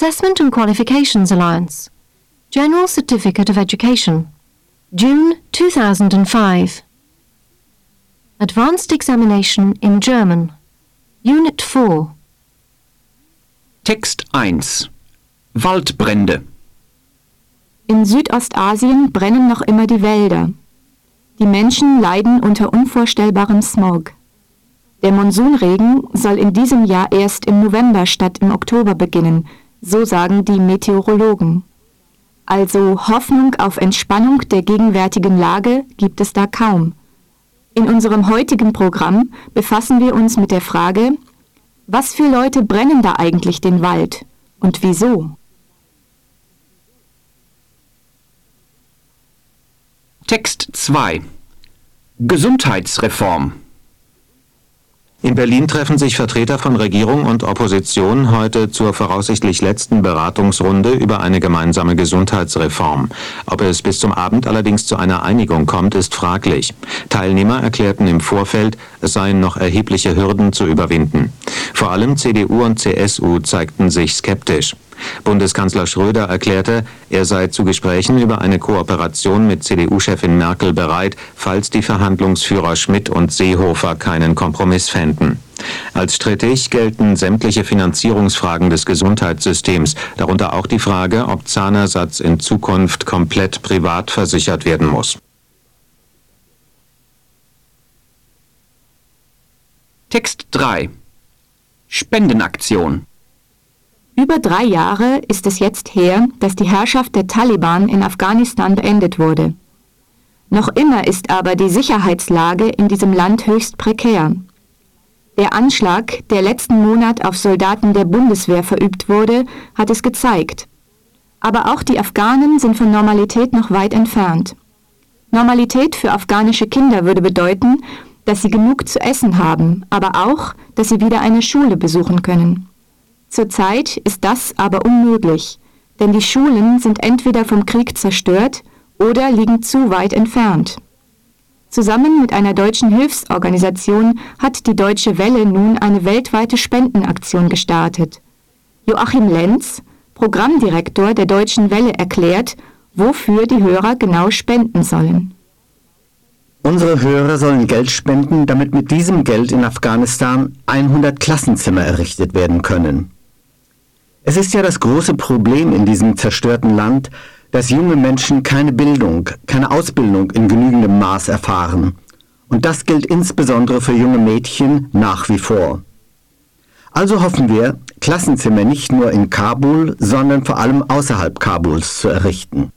Assessment and Qualifications Alliance. General Certificate of Education. June 2005. Advanced Examination in German. Unit 4. Text 1. Waldbrände. In Südostasien brennen noch immer die Wälder. Die Menschen leiden unter unvorstellbarem Smog. Der Monsunregen soll in diesem Jahr erst im November statt im Oktober beginnen, so sagen die Meteorologen. Also Hoffnung auf Entspannung der gegenwärtigen Lage gibt es da kaum. In unserem heutigen Programm befassen wir uns mit der Frage, was für Leute brennen da eigentlich den Wald und wieso? Text 2. Gesundheitsreform. In Berlin treffen sich Vertreter von Regierung und Opposition heute zur voraussichtlich letzten Beratungsrunde über eine gemeinsame Gesundheitsreform. Ob es bis zum Abend allerdings zu einer Einigung kommt, ist fraglich. Teilnehmer erklärten im Vorfeld, es seien noch erhebliche Hürden zu überwinden. Vor allem CDU und CSU zeigten sich skeptisch. Bundeskanzler Schröder erklärte, er sei zu Gesprächen über eine Kooperation mit CDU-Chefin Merkel bereit, falls die Verhandlungsführer Schmidt und Seehofer keinen Kompromiss fänden. Als strittig gelten sämtliche Finanzierungsfragen des Gesundheitssystems, darunter auch die Frage, ob Zahnersatz in Zukunft komplett privat versichert werden muss. Text 3. Spendenaktion. Über 3 Jahre ist es jetzt her, dass die Herrschaft der Taliban in Afghanistan beendet wurde. Noch immer ist aber die Sicherheitslage in diesem Land höchst prekär. Der Anschlag, der letzten Monat auf Soldaten der Bundeswehr verübt wurde, hat es gezeigt. Aber auch die Afghanen sind von Normalität noch weit entfernt. Normalität für afghanische Kinder würde bedeuten, dass sie genug zu essen haben, aber auch, dass sie wieder eine Schule besuchen können. Zurzeit ist das aber unmöglich, denn die Schulen sind entweder vom Krieg zerstört oder liegen zu weit entfernt. Zusammen mit einer deutschen Hilfsorganisation hat die Deutsche Welle nun eine weltweite Spendenaktion gestartet. Joachim Lenz, Programmdirektor der Deutschen Welle, erklärt, wofür die Hörer genau spenden sollen. Unsere Hörer sollen Geld spenden, damit mit diesem Geld in Afghanistan 100 Klassenzimmer errichtet werden können. Es ist ja das große Problem in diesem zerstörten Land, dass junge Menschen keine Bildung, keine Ausbildung in genügendem Maß erfahren. Und das gilt insbesondere für junge Mädchen nach wie vor. Also hoffen wir, Klassenzimmer nicht nur in Kabul, sondern vor allem außerhalb Kabuls zu errichten.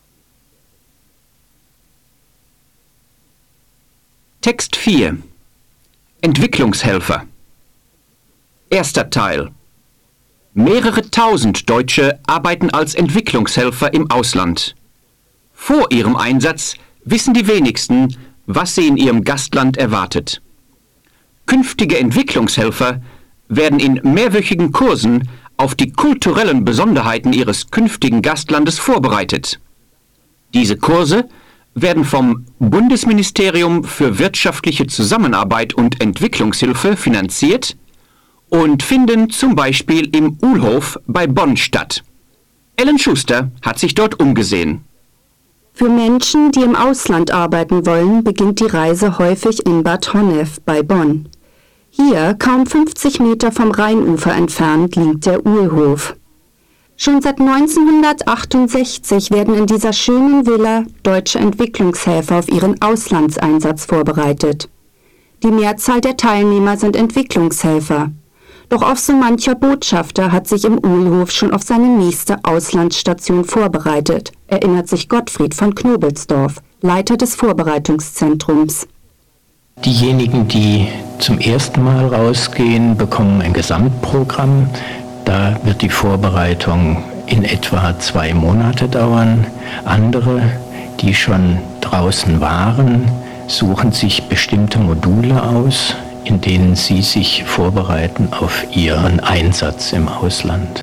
Text 4. Entwicklungshelfer. Erster Teil. Mehrere tausend Deutsche arbeiten als Entwicklungshelfer im Ausland. Vor ihrem Einsatz wissen die wenigsten, was sie in ihrem Gastland erwartet. Künftige Entwicklungshelfer werden in mehrwöchigen Kursen auf die kulturellen Besonderheiten ihres künftigen Gastlandes vorbereitet. Diese Kurse werden vom Bundesministerium für wirtschaftliche Zusammenarbeit und Entwicklungshilfe finanziert und finden zum Beispiel im Uhlhof bei Bonn statt. Ellen Schuster hat sich dort umgesehen. Für Menschen, die im Ausland arbeiten wollen, beginnt die Reise häufig in Bad Honnef bei Bonn. Hier, kaum 50 Meter vom Rheinufer entfernt, liegt der Uhlhof. Schon seit 1968 werden in dieser schönen Villa deutsche Entwicklungshelfer auf ihren Auslandseinsatz vorbereitet. Die Mehrzahl der Teilnehmer sind Entwicklungshelfer. Doch auch so mancher Botschafter hat sich im Uhlhof schon auf seine nächste Auslandsstation vorbereitet, erinnert sich Gottfried von Knobelsdorf, Leiter des Vorbereitungszentrums. Diejenigen, die zum ersten Mal rausgehen, bekommen ein Gesamtprogramm. Da wird die Vorbereitung in etwa 2 Monate dauern. Andere, die schon draußen waren, suchen sich bestimmte Module aus, in denen sie sich vorbereiten auf ihren Einsatz im Ausland.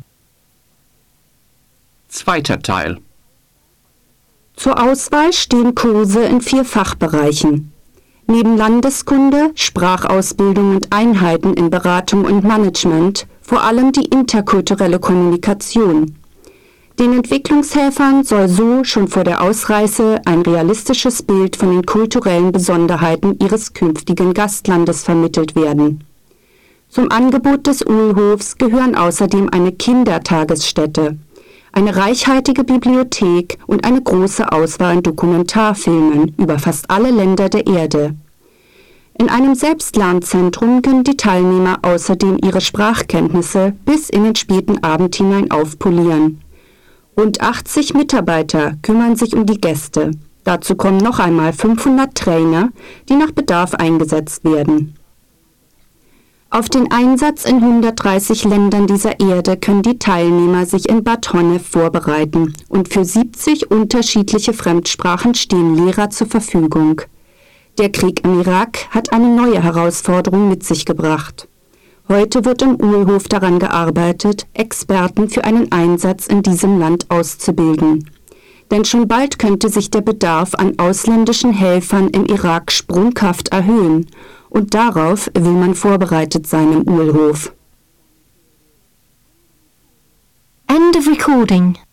Zweiter Teil. Zur Auswahl stehen Kurse in 4 Fachbereichen. Neben Landeskunde, Sprachausbildung und Einheiten in Beratung und Management vor allem die interkulturelle Kommunikation. Den Entwicklungshelfern soll so schon vor der Ausreise ein realistisches Bild von den kulturellen Besonderheiten ihres künftigen Gastlandes vermittelt werden. Zum Angebot des Uhlhofs gehören außerdem eine Kindertagesstätte, eine reichhaltige Bibliothek und eine große Auswahl an Dokumentarfilmen über fast alle Länder der Erde. In einem Selbstlernzentrum können die Teilnehmer außerdem ihre Sprachkenntnisse bis in den späten Abend hinein aufpolieren. Rund 80 Mitarbeiter kümmern sich um die Gäste. Dazu kommen noch einmal 500 Trainer, die nach Bedarf eingesetzt werden. Auf den Einsatz in 130 Ländern dieser Erde können die Teilnehmer sich in Bad Honnef vorbereiten und für 70 unterschiedliche Fremdsprachen stehen Lehrer zur Verfügung. Der Krieg im Irak hat eine neue Herausforderung mit sich gebracht. Heute wird im Uhlhof daran gearbeitet, Experten für einen Einsatz in diesem Land auszubilden. Denn schon bald könnte sich der Bedarf an ausländischen Helfern im Irak sprunghaft erhöhen. Und darauf will man vorbereitet sein im Uhlhof. End of recording.